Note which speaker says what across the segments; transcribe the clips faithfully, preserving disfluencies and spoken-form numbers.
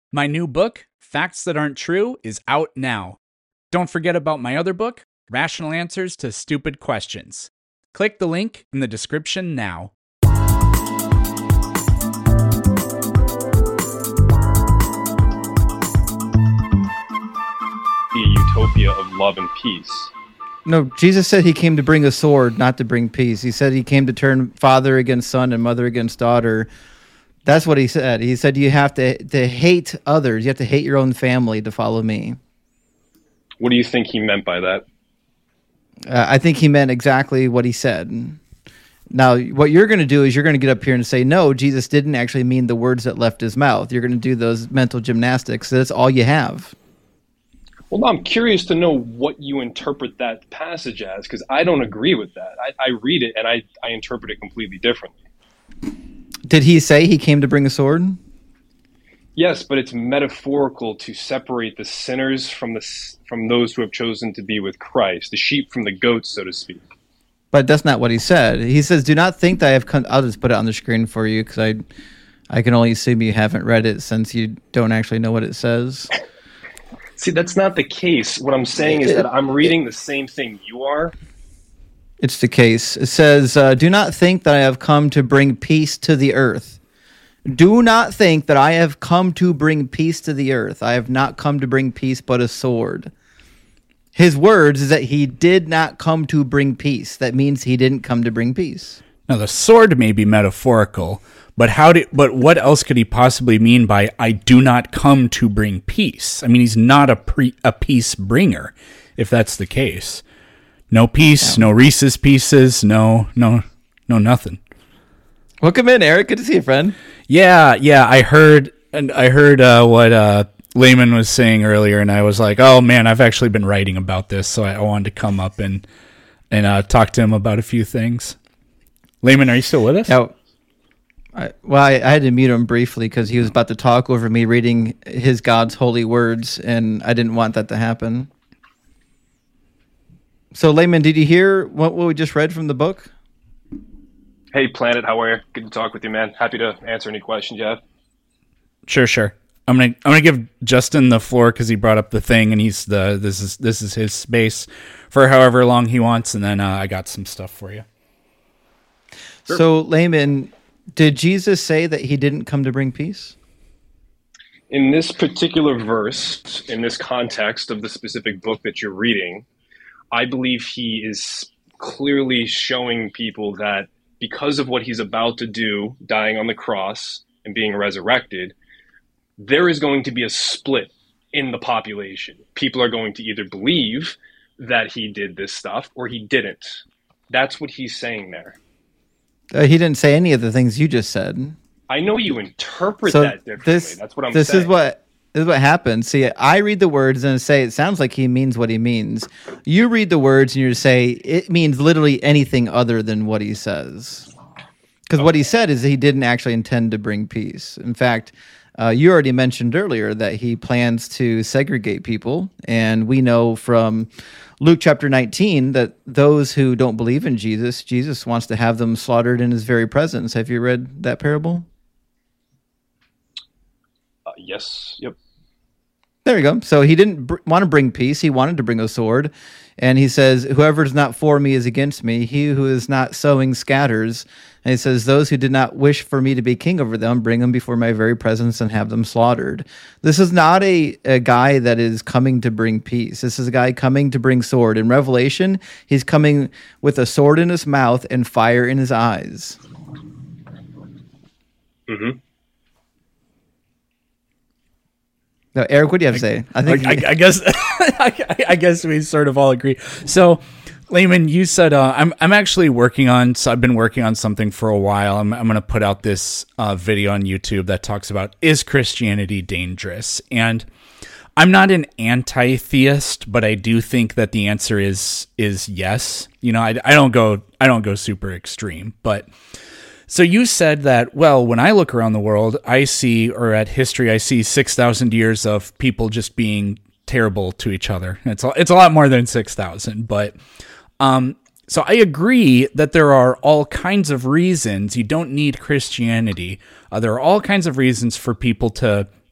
Speaker 1: My new book, Facts That Aren't True, is out now. Don't forget about my other book, Rational Answers to Stupid Questions. Click the link in the description now.
Speaker 2: The utopia of love and peace.
Speaker 3: No, Jesus said he came to bring a sword, not to bring peace. He said he came to turn father against son and mother against daughter. That's what he said. He said you have to, to hate others. You have to hate your own family to follow me.
Speaker 2: What do you think he meant by that?
Speaker 3: Uh, I think he meant exactly what he said. Now, what you're going to do is you're going to get up here and say, no, Jesus didn't actually mean the words that left his mouth. You're going to do those mental gymnastics. That's all you have.
Speaker 2: Well, I'm curious to know what you interpret that passage as, because I don't agree with that. I, I read it and I, I interpret it completely differently.
Speaker 3: Did he say he came to bring a sword?
Speaker 2: Yes, but it's metaphorical to separate the sinners from the from those who have chosen to be with Christ, the sheep from the goats, so to speak.
Speaker 3: But that's not what he said. He says, do not think that I have come... I'll just put it on the screen for you because I, I can only assume you haven't read it since you don't actually know what it says.
Speaker 2: See, that's not the case. What I'm saying is that I'm reading the same thing you are.
Speaker 3: It's the case. It says, uh, do not think that I have come to bring peace to the earth. Do not think that I have come to bring peace to the earth. I have not come to bring peace, but a sword. His words is that he did not come to bring peace. That means he didn't come to bring peace.
Speaker 1: Now, the sword may be metaphorical, but how did? But what else could he possibly mean by "I do not come to bring peace"? I mean, he's not a pre, a peace bringer, if that's the case. No peace, no Reese's Pieces, no, no, no, nothing.
Speaker 3: Welcome in, Eric. Good to see you, friend.
Speaker 1: Yeah, yeah. I heard, and I heard uh, what uh, Layman was saying earlier, and I was like, "Oh man, I've actually been writing about this," so I, I wanted to come up and and uh, talk to him about a few things. Layman, are you still with us?
Speaker 3: Now, I, well, I, I had to mute him briefly because he was about to talk over me reading his God's holy words, and I didn't want that to happen. So, Layman, did you hear what, what we just read from the book?
Speaker 2: Hey, Planet, how are you? Good to talk with you, man. Happy to answer any questions you have.
Speaker 1: Sure, sure. I'm gonna I'm gonna give Justin the floor because he brought up the thing, and he's the this is this is his space for however long he wants, and then uh, I got some stuff for you.
Speaker 3: Sure. So, Layman, did Jesus say that he didn't come to bring peace?
Speaker 2: In this particular verse, in this context of the specific book that you're reading, I believe he is clearly showing people that because of what he's about to do, dying on the cross and being resurrected, there is going to be a split in the population. People are going to either believe that he did this stuff or he didn't. That's what he's saying there.
Speaker 3: Uh, he didn't say any of the things you just said.
Speaker 2: I know you interpret
Speaker 3: so
Speaker 2: that differently.
Speaker 3: This,
Speaker 2: That's what I'm
Speaker 3: this
Speaker 2: saying.
Speaker 3: This is what this is what happens. See, I read the words and say it sounds like he means what he means. You read the words and you say it means literally anything other than what he says. Because okay. What he said is he didn't actually intend to bring peace. In fact, uh, you already mentioned earlier that he plans to segregate people, and we know from Luke chapter nineteen that those who don't believe in Jesus, Jesus wants to have them slaughtered in his very presence. Have you read that parable?
Speaker 2: Uh, yes. Yep.
Speaker 3: There you go. So he didn't br- want to bring peace. He wanted to bring a sword. And he says, whoever is not for me is against me. He who is not sowing scatters. And he says, those who did not wish for me to be king over them, bring them before my very presence and have them slaughtered. This is not a, a guy that is coming to bring peace. This is a guy coming to bring sword. In Revelation, he's coming with a sword in his mouth and fire in his eyes.
Speaker 2: Mm-hmm.
Speaker 3: No, Eric, what do you have to say?
Speaker 1: I think I, I, I guess I, I guess we sort of all agree. So, Layman, you said uh, I'm I'm actually working on. So I've been working on something for a while. I'm I'm going to put out this uh, video on YouTube that talks about is Christianity dangerous? And I'm not an anti-theist, but I do think that the answer is is yes. You know, I, I don't go I don't go super extreme, but. So you said that, well, when I look around the world, I see, or at history, I see six thousand years of people just being terrible to each other. It's a, it's a lot more than six thousand, but um, so I agree that there are all kinds of reasons. You don't need Christianity. Uh, there are all kinds of reasons for people to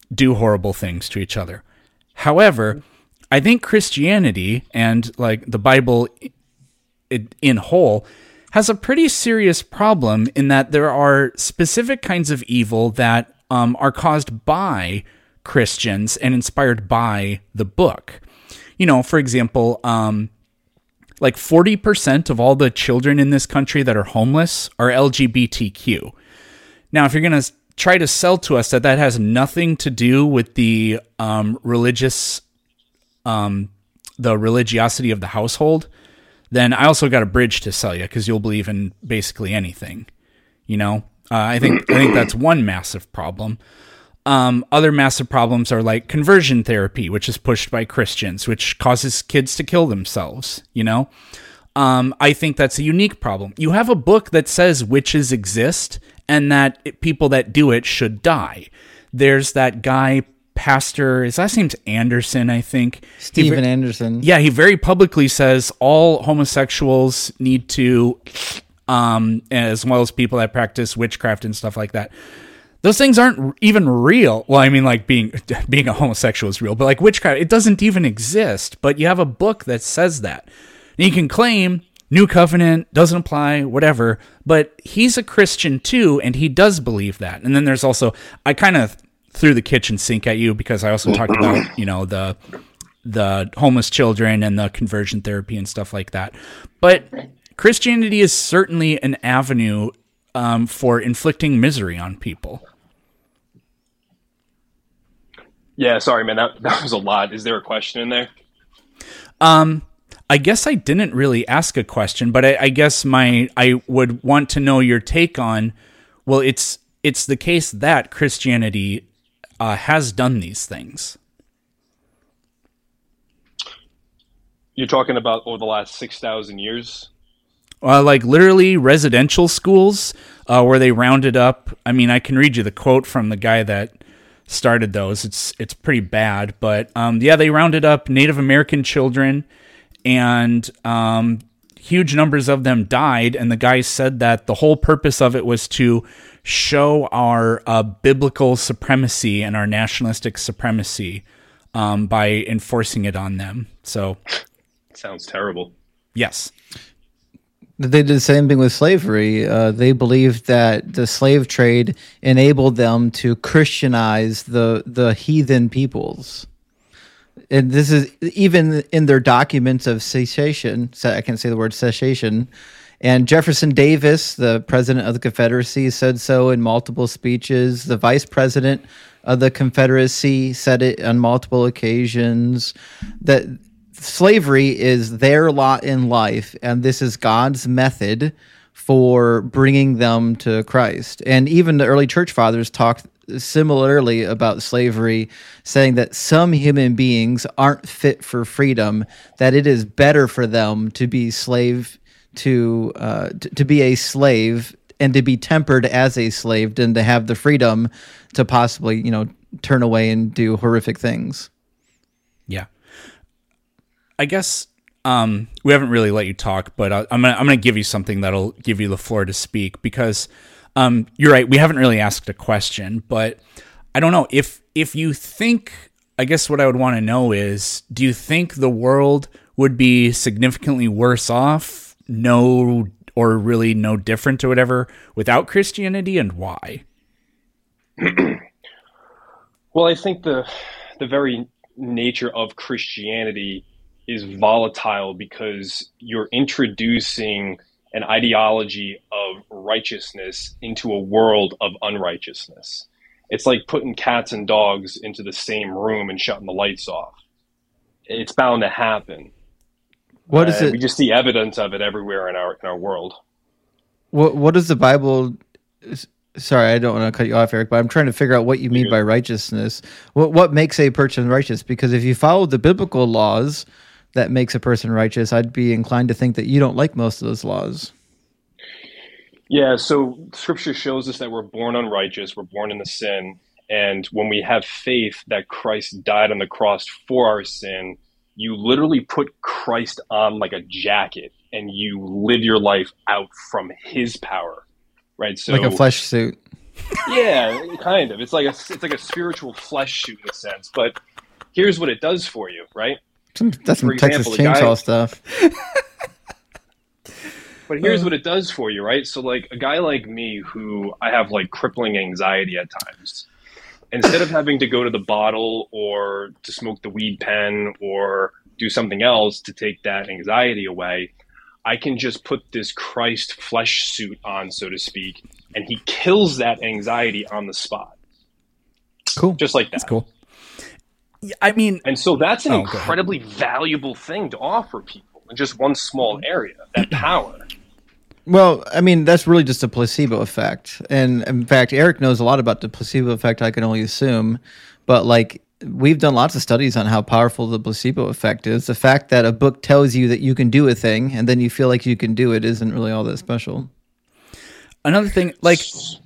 Speaker 1: do horrible things to each other. However, I think Christianity and like the Bible in whole has a pretty serious problem in that there are specific kinds of evil that um, are caused by Christians and inspired by the book. You know, for example, um, like forty percent of all the children in this country that are homeless are L G B T Q. Now, if you're going to try to sell to us that that has nothing to do with the um, religious, um, the religiosity of the household, then I also got a bridge to sell you, because you'll believe in basically anything. You know, uh, I think I think that's one massive problem. Um, other massive problems are like conversion therapy, which is pushed by Christians, which causes kids to kill themselves. You know, um, I think that's a unique problem. You have a book that says witches exist and that it, people that do it should die. There's that guy, pastor, his last name's Anderson, I think.
Speaker 3: Stephen he, Anderson.
Speaker 1: Yeah, he very publicly says all homosexuals need to, um, as well as people that practice witchcraft and stuff like that. Those things aren't even real. Well, I mean, like being being a homosexual is real, but like witchcraft, it doesn't even exist. But you have a book that says that. And you can claim New Covenant doesn't apply, whatever, but he's a Christian too, and he does believe that. And then there's also, I kind of threw the kitchen sink at you because I also talked about, you know, the the homeless children and the conversion therapy and stuff like that. But Christianity is certainly an avenue um, for inflicting misery on people.
Speaker 2: Yeah, sorry, man, that, that was a lot. Is there a question in there?
Speaker 1: Um, I guess I didn't really ask a question, but I, I guess my I would want to know your take on, well, it's it's the case that Christianity uh, has done these things.
Speaker 2: You're talking about over the last six thousand years?
Speaker 1: Uh, like literally residential schools uh, where they rounded up. I mean, I can read you the quote from the guy that started those. It's it's pretty bad, but um, yeah, they rounded up Native American children, and um, huge numbers of them died. And the guy said that the whole purpose of it was to show our uh, biblical supremacy and our nationalistic supremacy um, by enforcing it on them. So,
Speaker 2: sounds terrible.
Speaker 1: Yes.
Speaker 3: They did the same thing with slavery. Uh, they believed that the slave trade enabled them to Christianize the the heathen peoples. And this is even in their documents of cessation. I can't say the word cessation. And Jefferson Davis, the president of the Confederacy, said so in multiple speeches. The vice president of the Confederacy said it on multiple occasions. That slavery is their lot in life, and this is God's method for bringing them to Christ. And even the early church fathers talked similarly about slavery, saying that some human beings aren't fit for freedom, that it is better for them to be slave to uh, to, to be a slave and to be tempered as a slave than to have the freedom to possibly, you know, turn away and do horrific things.
Speaker 1: Yeah. I guess um, we haven't really let you talk, but I, I'm gonna I'm gonna give you something that'll give you the floor to speak, because um, you're right. We haven't really asked a question, but I don't know if if you think. I guess what I would want to know is, do you think the world would be significantly worse off, no, or really no different or whatever, without Christianity, and why?
Speaker 2: Well, I think the the very nature of Christianity is volatile, because you're introducing an ideology of righteousness into a world of unrighteousness. It's like putting cats and dogs into the same room and shutting the lights off. It's bound to happen.
Speaker 3: What is
Speaker 2: uh,
Speaker 3: it?
Speaker 2: We just see evidence of it everywhere in our in our world.
Speaker 3: What What does the Bible? Sorry, I don't want to cut you off, Eric, but I'm trying to figure out what you mean by righteousness. What What makes a person righteous? Because if you follow the biblical laws that makes a person righteous, I'd be inclined to think that you don't like most of those laws.
Speaker 2: Yeah, so Scripture shows us that we're born unrighteous, we're born into sin, and when we have faith that Christ died on the cross for our sin, you literally put Christ on like a jacket, and you live your life out from His power, right? So
Speaker 3: like a flesh suit.
Speaker 2: Yeah, kind of. It's like a it's like a spiritual flesh suit in a sense. But here's what it does for you, right?
Speaker 3: Some, that's some
Speaker 2: For example,
Speaker 3: Texas
Speaker 2: the guy-
Speaker 3: Chainsaw stuff.
Speaker 2: But here's what it does for you, right? So like a guy like me who I have like crippling anxiety at times, instead of having to go to the bottle or to smoke the weed pen or do something else to take that anxiety away, I can just put this Christ flesh suit on, so to speak, and he kills that anxiety on the spot.
Speaker 3: Cool.
Speaker 2: Just like that.
Speaker 1: That's cool. Yeah, I mean,
Speaker 2: And so that's an
Speaker 1: Oh, go ahead.
Speaker 2: incredibly valuable thing to offer people in just one small area, that power.
Speaker 3: Well, I mean, that's really just a placebo effect. And in fact, Eric knows a lot about the placebo effect, I can only assume. But like, we've done lots of studies on how powerful the placebo effect is. The fact that a book tells you that you can do a thing and then you feel like you can do it isn't really all that special.
Speaker 1: another thing, like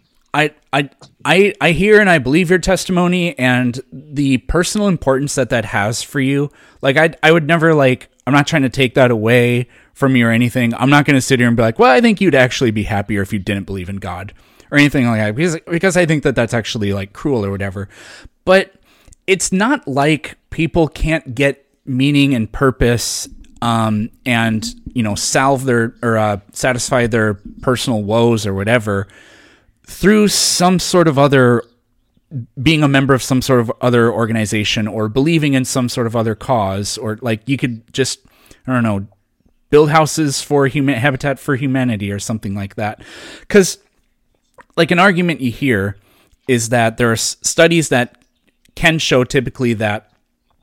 Speaker 1: I, I, I, I hear and I believe your testimony and the personal importance that that has for you. Like I, I would never like, I'm not trying to take that away from you or anything. I'm not going to sit here and be like, well, I think you'd actually be happier if you didn't believe in God or anything like that, because, because I think that that's actually like cruel or whatever. But it's not like people can't get meaning and purpose, um, and, you know, salve their, or, uh, satisfy their personal woes or whatever through some sort of other, being a member of some sort of other organization or believing in some sort of other cause, or like you could just, I don't know, build houses for human Habitat for Humanity or something like that. Cause like an argument you hear is that there are s- studies that can show typically that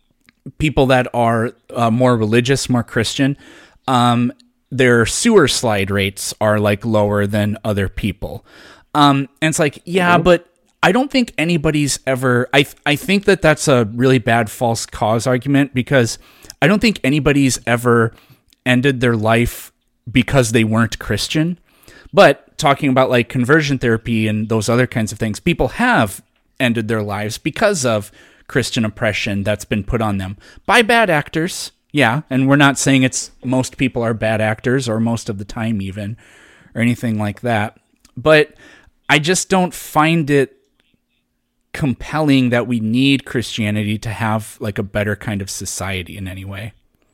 Speaker 1: people that are uh, more religious, more Christian, um, their sewer slide rates are like lower than other people. Um, and it's like, yeah, mm-hmm. but I don't think anybody's ever, I, I think that that's a really bad false cause argument, because I don't think anybody's ever ended their life because they weren't Christian. But talking about like conversion therapy and those other kinds of things, people have ended their lives because of Christian oppression that's been put on them by bad actors. Yeah. And we're not saying it's most people are bad actors or most of the time even or anything like that. But I just don't find it compelling that we need Christianity to have like a better kind of society in any way.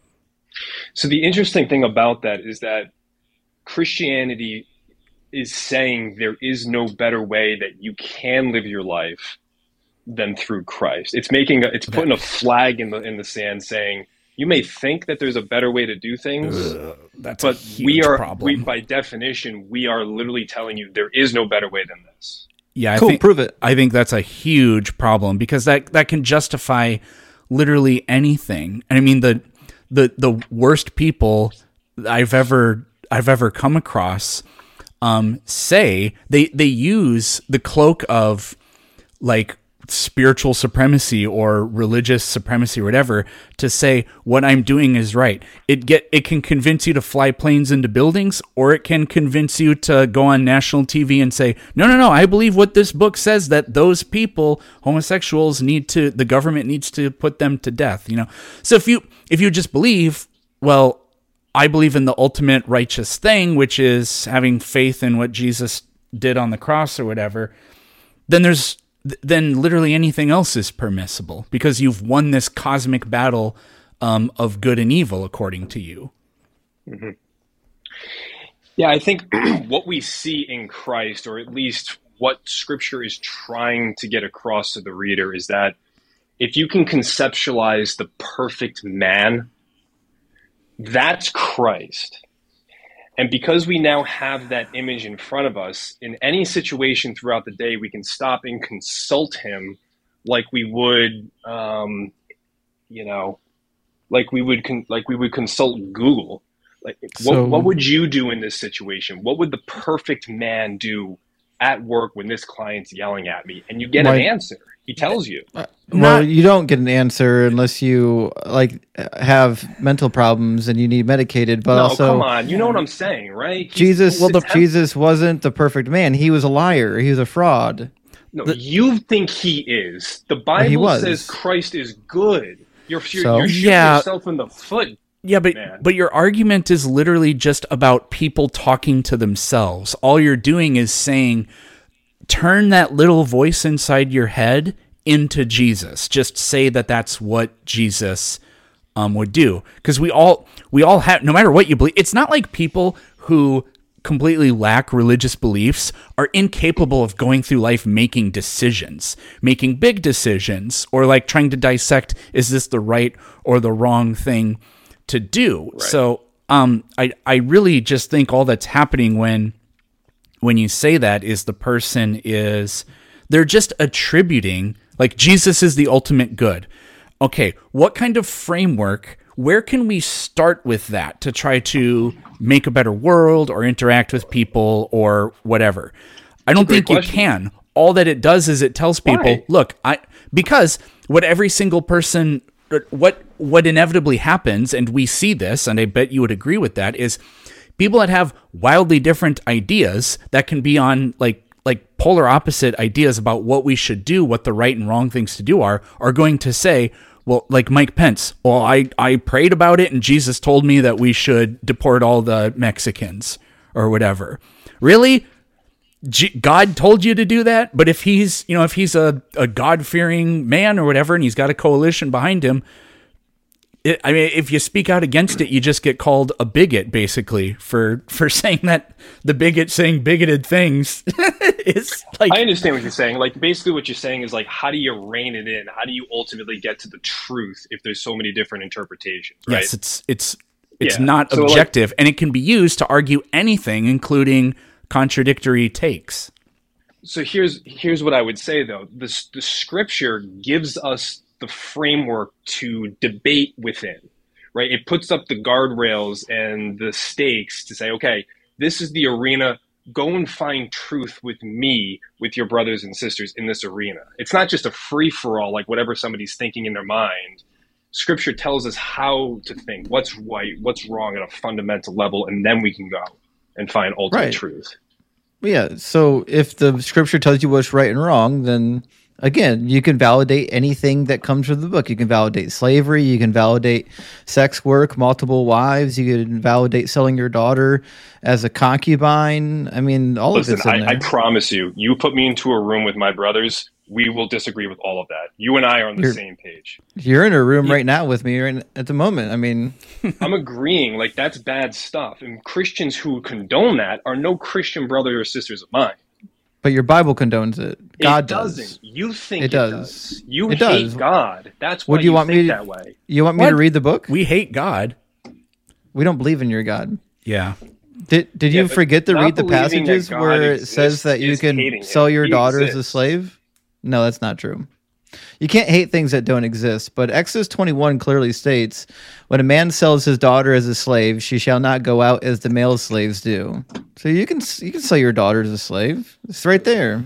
Speaker 2: So the interesting thing about that is that Christianity is saying there is no better way that you can live your life than through Christ. It's making a, it's putting a flag in the in the sand saying you may think that there's a better way to do things,
Speaker 1: Ugh, that's
Speaker 2: but
Speaker 1: a huge
Speaker 2: we are
Speaker 1: problem.
Speaker 2: we, by definition we are literally telling you there is no better way than this.
Speaker 1: Yeah, I
Speaker 3: Cool,
Speaker 1: think,
Speaker 3: prove it.
Speaker 1: I think that's a huge problem, because that that can justify literally anything. And I mean the the the worst people I've ever I've ever come across um, say they they use the cloak of like spiritual supremacy or religious supremacy or whatever to say what I'm doing is right. It get it can convince you to fly planes into buildings, or it can convince you to go on national T V and say, no, no, no, I believe what this book says, that those people, homosexuals, need to, the government needs to put them to death, you know? So if you, if you just believe, well, I believe in the ultimate righteous thing, which is having faith in what Jesus did on the cross or whatever, then there's, then literally anything else is permissible, because you've won this cosmic battle um, of good and evil, according to you.
Speaker 2: Mm-hmm. Yeah, I think what we see in Christ, or at least what Scripture is trying to get across to the reader, is that if you can conceptualize the perfect man, that's Christ. And because we now have that image in front of us, in any situation throughout the day, we can stop and consult him like we would, um, you know, like we would con- like we would consult Google. Like,
Speaker 3: So-
Speaker 2: what, what would you do in this situation? What would the perfect man do at work when this client's yelling at me? And you get
Speaker 3: Why-
Speaker 2: an answer. He tells you.
Speaker 3: Well,
Speaker 1: Not-
Speaker 3: you don't get an answer unless you like have mental problems and you need medicated. But
Speaker 2: No,
Speaker 3: also,
Speaker 2: come on. You know what I'm saying, right? He's-
Speaker 3: Jesus,
Speaker 2: well, the-
Speaker 3: Jesus wasn't the perfect man. He was a liar. He was a fraud.
Speaker 2: No,
Speaker 1: The-
Speaker 2: you think he is. The Bible
Speaker 3: he was.
Speaker 2: says Christ is good. You're, you're,
Speaker 3: So?
Speaker 2: you're shooting
Speaker 1: Yeah.
Speaker 2: yourself in the foot.
Speaker 1: Yeah, but
Speaker 2: Man.
Speaker 1: but your argument is literally just about people talking to themselves. All you're doing is saying turn that little voice inside your head into Jesus. Just say that that's what Jesus um, would do. Because we all we all have, no matter what you believe, it's not like people who completely lack religious beliefs are incapable of going through life making decisions, making big decisions, or like trying to dissect, is this the right or the wrong thing to do? Right. So um, I I really just think all that's happening when when you say that is the person is, they're just attributing, like Jesus is the ultimate good. Okay, what kind of framework, where can we start with that to try to make a better world or interact with people or whatever? I don't think you can. All that it does is it tells people, Why? look, I because what every single person, what what inevitably happens, and we see this, and I bet you would agree with that, is people that have wildly different ideas that can be on like like polar opposite ideas about what we should do, what the right and wrong things to do are, are going to say, well, like Mike Pence, well, I, I prayed about it and Jesus told me that we should deport all the Mexicans or whatever. Really? G- God told you to do that? But if he's, you know, if he's a, a God-fearing man or whatever, and he's got a coalition behind him, it, I mean, if you speak out against it, you just get called a bigot, basically, for, for saying that the bigot saying bigoted things is like...
Speaker 2: I understand what you're saying. Like, basically what you're saying is, like, how do you rein it in? How do you ultimately get to the truth if there's so many different interpretations, right?
Speaker 1: Yes, it's it's it's
Speaker 2: yeah.
Speaker 1: not
Speaker 2: so
Speaker 1: objective,
Speaker 2: like,
Speaker 1: and it can be used to argue anything, including contradictory takes.
Speaker 2: So here's here's what I would say, though. The, the scripture gives us the framework to debate within, right? It puts up the guardrails and the stakes to say, okay, this is the arena. Go and find truth with me, with your brothers and sisters in this arena. It's not just a free-for-all, like whatever somebody's thinking in their mind. Scripture tells us how to think, what's right, what's wrong at a fundamental level, and then we can go and find ultimate
Speaker 3: right.
Speaker 2: truth.
Speaker 3: Yeah, so if the scripture tells you what's right and wrong, then again, you can validate anything that comes from the book. You can validate slavery. You can validate sex work, multiple wives. You can validate selling your daughter as a concubine. I mean, all
Speaker 2: Listen,
Speaker 3: of it's in
Speaker 2: I,
Speaker 3: there.
Speaker 2: I promise you, you put me into a room with my brothers, we will disagree with all of that. You and I are on the
Speaker 3: you're,
Speaker 2: same page.
Speaker 3: You're in a room yeah. right now with me right at the moment. I mean,
Speaker 2: I'm agreeing. Like, that's bad stuff. And Christians who condone that are no Christian brothers or sisters of mine.
Speaker 3: But your Bible condones it. God
Speaker 2: it doesn't.
Speaker 3: does.
Speaker 2: You think
Speaker 3: it,
Speaker 2: it
Speaker 3: does.
Speaker 2: does. You
Speaker 3: it
Speaker 2: hate
Speaker 3: does.
Speaker 2: God. That's why
Speaker 3: what do you,
Speaker 2: you
Speaker 3: want
Speaker 2: think
Speaker 3: me to,
Speaker 2: that way.
Speaker 3: You want me
Speaker 1: what?
Speaker 3: to read the book?
Speaker 1: We hate God.
Speaker 3: We don't believe in your God.
Speaker 1: Yeah.
Speaker 3: Did Did
Speaker 2: yeah,
Speaker 3: you forget to read the passages where it
Speaker 2: exists
Speaker 3: says that you can sell your
Speaker 2: he
Speaker 3: daughter
Speaker 2: exists.
Speaker 3: as a slave? No, that's not true. You can't hate things that don't exist. But Exodus twenty-one clearly states, when a man sells his daughter as a slave, she shall not go out as the male slaves do. So you can you can sell your daughter as a slave. It's right there.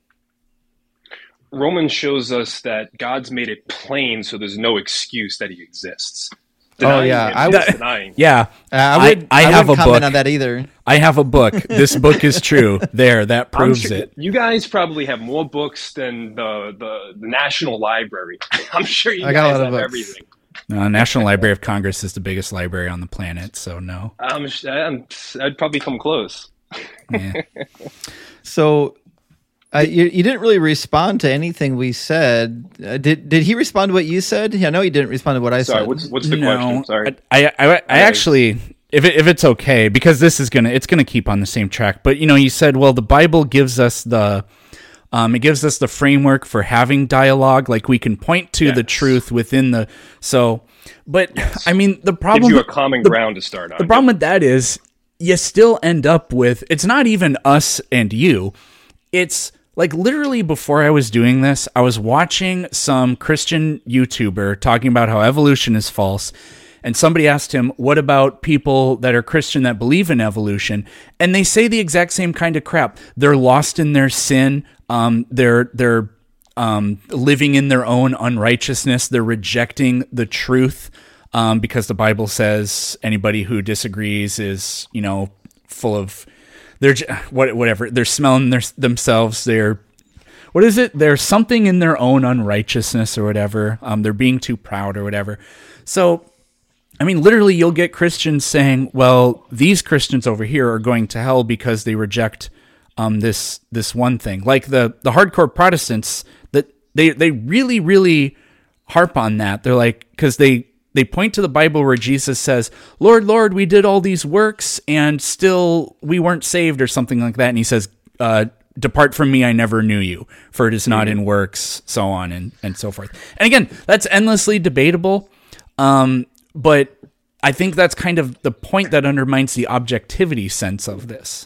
Speaker 2: Romans shows us that God's made it plain, so there's no excuse that he exists. Denying
Speaker 3: oh yeah,
Speaker 2: him,
Speaker 3: I would.
Speaker 2: Denying.
Speaker 1: Yeah,
Speaker 3: uh, I would.
Speaker 1: I, I,
Speaker 3: I
Speaker 1: have a
Speaker 3: comment
Speaker 1: book
Speaker 3: on that either.
Speaker 1: I have a book. This book is true. There, that proves
Speaker 2: sure,
Speaker 1: it.
Speaker 2: You guys probably have more books than the the, the National Library. I'm sure you
Speaker 3: I got
Speaker 2: guys
Speaker 3: a lot
Speaker 2: have
Speaker 3: of books.
Speaker 2: everything.
Speaker 1: No, National Library of Congress is the biggest library on the planet, so no.
Speaker 2: I'm, I'm, I'd probably come close.
Speaker 1: Yeah.
Speaker 3: So. Uh, you, you didn't really respond to anything we said. Uh, did did he respond to what you said? Yeah, I know he didn't respond to what I
Speaker 2: Sorry,
Speaker 3: said.
Speaker 2: what's what's the
Speaker 1: no,
Speaker 2: question? Sorry,
Speaker 1: I I, I, I actually, if it, if it's okay, because this is gonna it's gonna keep on the same track. But you know, you said, well, the Bible gives us the, um, it gives us the framework for having dialogue. Like we can point to
Speaker 2: yes.
Speaker 1: the truth within the so. But
Speaker 2: yes.
Speaker 1: I mean, the problem
Speaker 2: gives you a common
Speaker 1: the,
Speaker 2: ground to start on.
Speaker 1: The problem with that is you still end up with it's not even us and you, it's. Like literally before I was doing this, I was watching some Christian YouTuber talking about how evolution is false. And somebody asked him, what about people that are Christian that believe in evolution? And they say the exact same kind of crap. They're lost in their sin. Um, they're, they're um, living in their own unrighteousness. They're rejecting the truth um, because the Bible says anybody who disagrees is, you know, full of... They're what whatever they're smelling their, themselves. They're what is it? There's something in their own unrighteousness or whatever. Um, they're being too proud or whatever. So, I mean, literally, you'll get Christians saying, "Well, these Christians over here are going to hell because they reject um, this this one thing. Like the the hardcore Protestants, that they they really really harp on that. They're like, because they they point to the Bible where Jesus says, "Lord, Lord, we did all these works and still we weren't saved," or something like that. And he says, uh, "Depart from me, I never knew you, for it is not in works," so on and, and so forth. And again, that's endlessly debatable, um, but I think that's kind of the point that undermines the objectivity sense of this.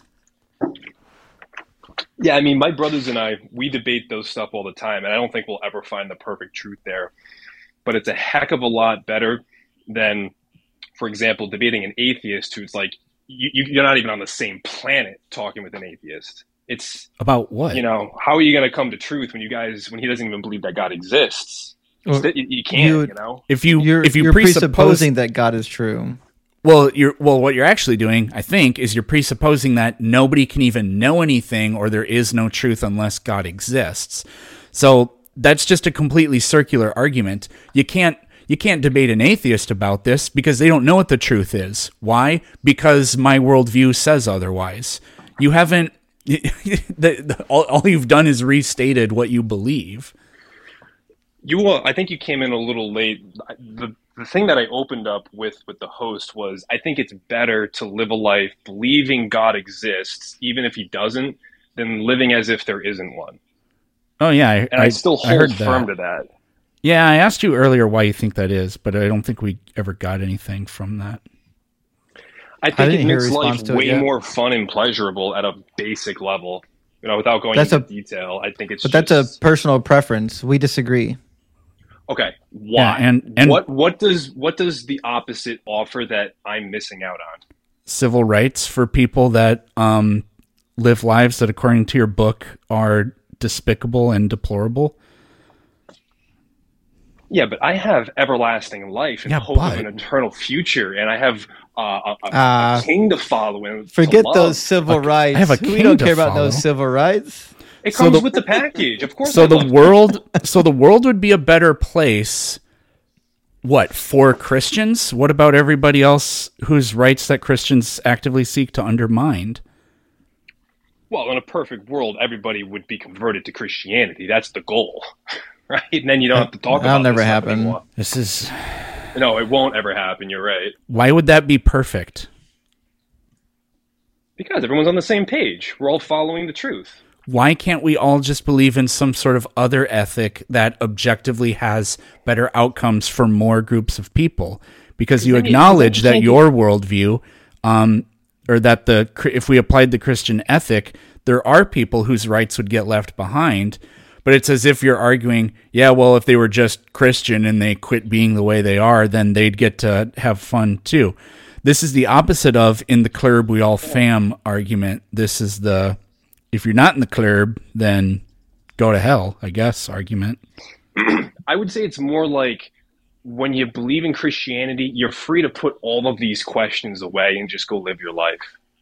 Speaker 2: Yeah, I mean, my brothers and I, we debate those stuff all the time, and I don't think we'll ever find the perfect truth there. But it's a heck of a lot better than, for example, debating an atheist who's like, you, you're not even on the same planet talking with an atheist. It's
Speaker 1: about what?
Speaker 2: You know, how are you going to come to truth when you guys, when he doesn't even believe that God exists? Well, you, you can't, you, you know.
Speaker 1: If you
Speaker 3: you're,
Speaker 1: if you
Speaker 3: you're
Speaker 1: presuppose,
Speaker 3: presupposing that God is true.
Speaker 1: Well, you're well. What you're actually doing, I think, is you're presupposing that nobody can even know anything, or there is no truth unless God exists. So that's just a completely circular argument. You can't you can't debate an atheist about this because they don't know what the truth is. Why? Because my worldview says otherwise. You haven't. the, the, all, all you've done is restated what you believe.
Speaker 2: You, uh, I think you came in a little late. The the thing that I opened up with with the host was, I think it's better to live a life believing God exists, even if he doesn't, than living as if there isn't one.
Speaker 1: Oh yeah, I,
Speaker 2: and I, I still hold
Speaker 1: I heard
Speaker 2: firm
Speaker 1: that.
Speaker 2: to that.
Speaker 1: Yeah, I asked you earlier why you think that is, but I don't think we ever got anything from that.
Speaker 2: I think I it makes life way more fun and pleasurable at a basic level. You know, without going
Speaker 3: that's
Speaker 2: into
Speaker 3: a,
Speaker 2: detail, I think it's.
Speaker 3: But
Speaker 2: just,
Speaker 3: that's a personal preference. We disagree.
Speaker 2: Okay, why?
Speaker 1: Yeah, and, and
Speaker 2: what what does what does the opposite offer that I'm missing out on?
Speaker 1: Civil rights for people that um, live lives that, according to your book, are despicable and deplorable.
Speaker 2: Yeah, but I have everlasting life and
Speaker 1: yeah,
Speaker 2: hope
Speaker 1: but...
Speaker 2: of an eternal future, and I have uh, a, a,
Speaker 3: uh,
Speaker 2: a king to follow. And
Speaker 3: forget
Speaker 2: to love.
Speaker 3: those civil
Speaker 1: okay.
Speaker 3: rights.
Speaker 1: I have a king
Speaker 3: we don't
Speaker 1: to
Speaker 3: care
Speaker 1: follow.
Speaker 3: about those civil rights.
Speaker 2: It comes
Speaker 1: so the,
Speaker 2: with the package, of course.
Speaker 1: So
Speaker 2: I
Speaker 1: the
Speaker 2: love
Speaker 1: world, so the world would be a better place. What, for Christians? What about everybody else whose rights that Christians actively seek to undermine?
Speaker 2: Well, in a perfect world, everybody would be converted to Christianity. That's the goal, right? And then you don't have to talk
Speaker 3: That'll
Speaker 2: about
Speaker 3: never
Speaker 2: this
Speaker 3: happen.
Speaker 2: Anymore.
Speaker 1: This is
Speaker 2: no, it won't ever happen. You're right.
Speaker 1: Why would that be perfect?
Speaker 2: Because everyone's on the same page. We're all following the truth.
Speaker 1: Why can't we all just believe in some sort of other ethic that objectively has better outcomes for more groups of people? Because you acknowledge that your worldview, um, or that the if we applied the Christian ethic, there are people whose rights would get left behind. But it's as if you're arguing, yeah, well, if they were just Christian and they quit being the way they are, then they'd get to have fun too. This is the opposite of in the club we all fam argument. This is the if you're not in the club, then go to hell, I guess, argument.
Speaker 2: I would say it's more like when you believe in Christianity, you're free to put all of these questions away and just go live your life.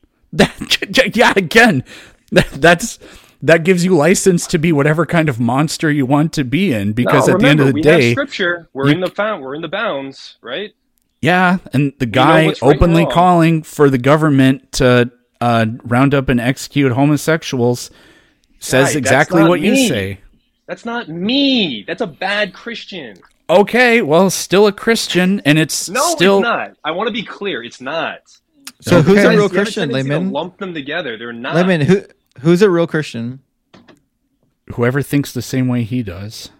Speaker 1: That, yeah, again, that, that's that gives you license to be whatever kind of monster you want to be in. Because
Speaker 2: no,
Speaker 1: at
Speaker 2: remember,
Speaker 1: the end of the
Speaker 2: we
Speaker 1: day,
Speaker 2: have scripture. We're
Speaker 1: you,
Speaker 2: in the found. We're in the bounds, right?
Speaker 1: Yeah, and the guy
Speaker 2: right
Speaker 1: openly calling for the government to uh, round up and execute homosexuals says
Speaker 2: Right,
Speaker 1: exactly what
Speaker 2: me.
Speaker 1: you say.
Speaker 2: That's not me. That's a bad Christian.
Speaker 1: Okay, well, still a Christian, and it's
Speaker 2: no,
Speaker 1: still
Speaker 2: it's not. I want to be clear. It's not.
Speaker 3: So
Speaker 1: okay.
Speaker 3: who's a real
Speaker 2: You have a
Speaker 3: Christian,
Speaker 2: tendency to
Speaker 3: Layman?
Speaker 2: lump them together. They're not.
Speaker 3: Layman, who who's a real Christian?
Speaker 1: Whoever thinks the same way he does.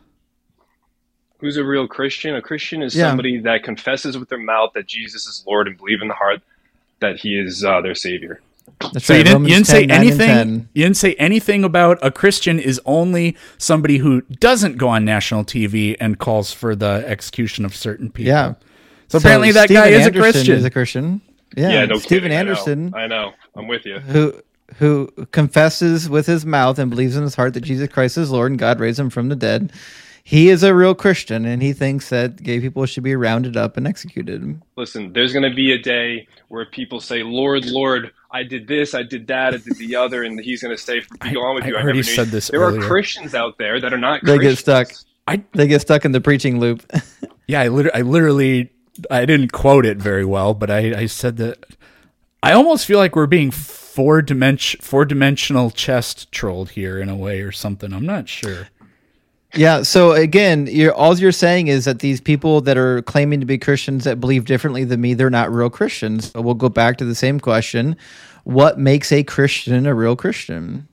Speaker 2: Who's a real Christian? A Christian is
Speaker 3: Yeah.
Speaker 2: somebody that confesses with their mouth that Jesus is Lord and believe in the heart that he is uh, their Savior.
Speaker 3: That's
Speaker 1: So
Speaker 3: right,
Speaker 1: you didn't,
Speaker 3: Romans
Speaker 1: you didn't say
Speaker 3: ten, nine and
Speaker 1: anything.
Speaker 3: ten.
Speaker 1: You didn't say anything about a Christian is only somebody who doesn't go on national T V and calls for the execution of certain people.
Speaker 3: Yeah.
Speaker 1: So apparently that
Speaker 3: Steven
Speaker 1: guy is a
Speaker 3: Anderson
Speaker 1: Christian.
Speaker 3: Is a Christian. Yeah.
Speaker 2: Yeah, no
Speaker 3: Steven
Speaker 2: kidding.
Speaker 3: Anderson,
Speaker 2: I know. I know. I'm with you.
Speaker 3: who who confesses with his mouth and believes in his heart that Jesus Christ is Lord and God raised him from the dead. He is a real Christian, and he thinks that gay people should be rounded up and executed.
Speaker 2: Listen, there's going to be a day where people say, Lord, Lord, I did this, I did that, I did the other, and he's going to say, be gone with
Speaker 1: I
Speaker 2: you. I
Speaker 1: already
Speaker 2: never knew
Speaker 1: said
Speaker 2: you."
Speaker 1: this
Speaker 2: There
Speaker 1: earlier.
Speaker 2: are Christians out there that are not
Speaker 3: They
Speaker 2: Christians.
Speaker 3: get stuck.
Speaker 1: I
Speaker 3: They get stuck in the preaching loop.
Speaker 1: yeah, I, liter- I literally I didn't quote it very well, but I, I said that I almost feel like we're being four dimension four dimensional chest trolled here in a way or something. I'm not sure.
Speaker 3: Yeah, so again, you're, all you're saying is that these people that are claiming to be Christians that believe differently than me, they're not real Christians. So we'll go back to the same question. What makes a Christian a real Christian?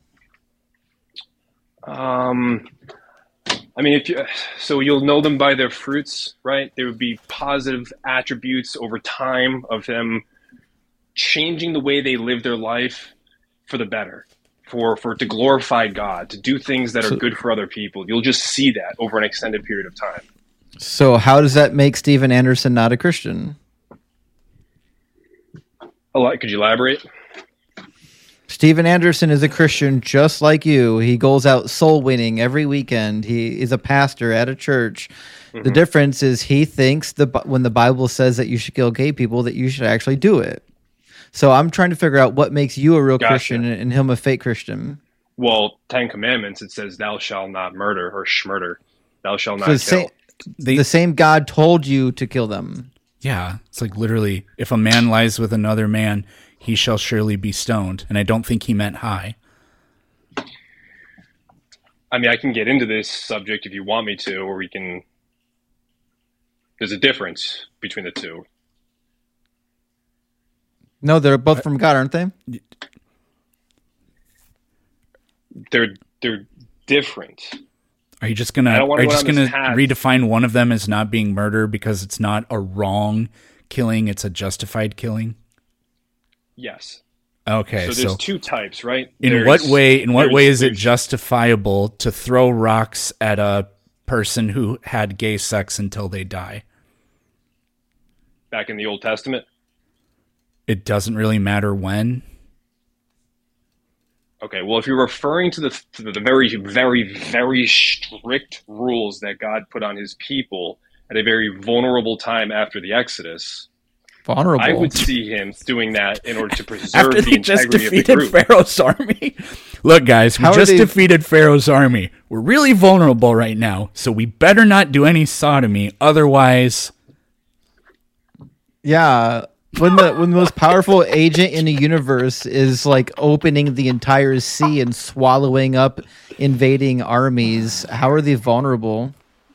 Speaker 2: Um, I mean, if you, so you'll know them by their fruits, right? There would be positive attributes over time of them changing the way they live their life for the better. For, for to glorify God, to do things that are
Speaker 3: So-
Speaker 2: good for other people. You'll just see that over an extended period of time.
Speaker 3: So how does that make Steven Anderson not a Christian?
Speaker 2: A lot. Could you elaborate?
Speaker 3: Steven Anderson is a Christian just like you. He goes out soul winning every weekend. He is a pastor at a church. The difference is he thinks the Bi- when the Bible says that you should kill gay people, that you should actually do it. So I'm trying to figure out what makes you a real
Speaker 2: Gotcha.
Speaker 3: Christian and and him a fake Christian.
Speaker 2: Well, Ten Commandments, it says, thou shalt not murder or schmurder. Thou shalt not
Speaker 3: So
Speaker 2: kill.
Speaker 3: the same,
Speaker 1: They,
Speaker 3: the same God told you to kill them.
Speaker 1: yeah, it's like literally, if a man lies with another man, he shall surely be stoned. And I don't think he meant high.
Speaker 2: I mean, I can get into this subject if you want me to, or we can... There's a difference between the two.
Speaker 3: No, they're both from God, aren't they?
Speaker 2: They're they're different.
Speaker 1: Are you just gonna
Speaker 2: I don't wanna
Speaker 1: are you
Speaker 2: go
Speaker 1: just
Speaker 2: down
Speaker 1: gonna
Speaker 2: this path.
Speaker 1: redefine one of them as not being murder because it's not a wrong killing, it's a justified killing?
Speaker 2: Yes.
Speaker 1: Okay,
Speaker 2: So
Speaker 1: so,
Speaker 2: there's two types, right?
Speaker 1: in
Speaker 2: There's-
Speaker 1: what way in what
Speaker 2: there's-
Speaker 1: way is it
Speaker 2: there's-
Speaker 1: justifiable to throw rocks at a person who had gay sex until they die?
Speaker 2: back in the Old Testament?
Speaker 1: It doesn't really matter when.
Speaker 2: Okay, well, if you're referring to the to the very, very, very strict rules that God put on his people at a very vulnerable time after the Exodus,
Speaker 3: Vulnerable.
Speaker 2: I would see him doing that in order to preserve
Speaker 1: After
Speaker 2: the
Speaker 1: they just
Speaker 2: integrity of the
Speaker 1: defeated
Speaker 2: group.
Speaker 1: Pharaoh's army. Look, guys, we
Speaker 3: How are
Speaker 1: just
Speaker 3: they-
Speaker 1: defeated Pharaoh's army. We're really vulnerable right now, so we better not do any sodomy. Otherwise,
Speaker 3: Yeah, when the when the most powerful agent in the universe is like opening the entire sea and swallowing up invading armies, how are they vulnerable?